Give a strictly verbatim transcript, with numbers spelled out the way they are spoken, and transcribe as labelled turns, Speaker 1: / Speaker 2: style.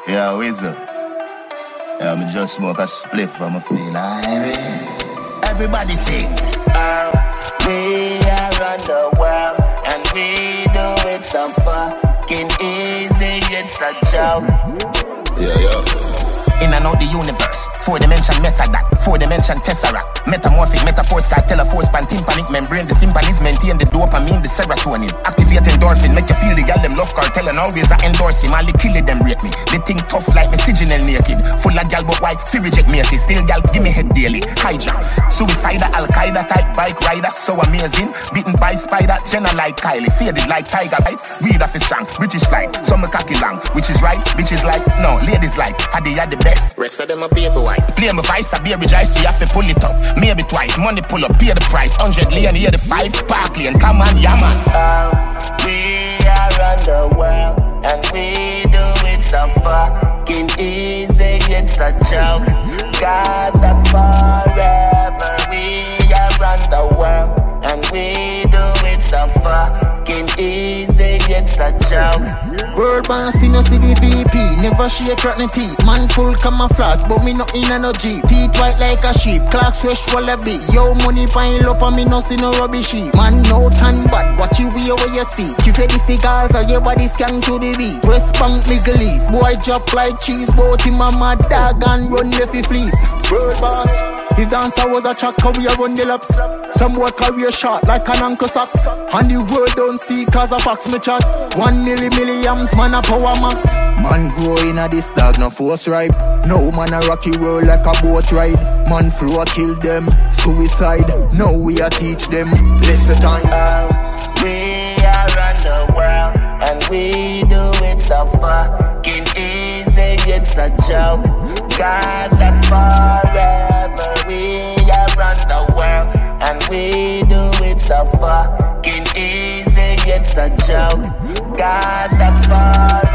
Speaker 1: Yeah, Wizard. Yeah, me just smoke a spliff from a feel like. Everybody sing. Uh, we are on the world and we do it so fucking easy. It's a joke. Yeah, yeah. In and out the universe, four-dimension method that, four-dimension tesseract, metamorphic metaphors, cartel of force, pan tympanic membrane, the symphonies maintain the dopamine, the serotonin, activate endorphin, make you feel the gal them love cartel and always I endorse him, all the kill it them rate me, they think tough like me signal naked, full of gal but white, fi reject me, still gal give me head daily, hijack, suicide, Al-Qaeda type bike rider, so amazing, beaten by spider, Jenna like Kylie, faded like tiger, right, weed off his strong, British flight, some cocky long, which is right, bitches like, no, ladies like, had they had the best. Rest of them a baby white. Play my vice, a baby dry, so you have to pull it up. Maybe twice, money pull up, pay the price. Hundred lane, hear the five, park lane, come on, yeah man. Uh, we are on the world, and we do it so fucking easy, it's a joke. Gaza forever, we are on the world, and we do it so fucking easy, it's a joke.
Speaker 2: World boss, you know see the V P. Never shake rotten teeth. Man full camouflage, but me not in no Jeep. Teeth white like a sheep, clocks fresh wallaby. Yo money pile up and me no see no rubbish. Man no tan bad, watch you way where you speak. You feel the stickers or your body scan to the beat. West Bank Middle East, boy drop like cheese. Both him and my dog and run the fi fleece. World boss, if dancer was a track, how we a run the laps. Some boy career shot like an anchor socks. And the world don't see cause a fax me chat. One milli milliams, man a power max. Man growing a this dog no force ripe. No man a rocky roll like a boat ride. Man flow kill them, suicide. Now we a teach them, listen time.
Speaker 1: uh, We are on the world and we do it so fucking easy, it's a joke. Gaza forever, we are on the world and we do it so fucking easy, it's a joke. Gaza forever.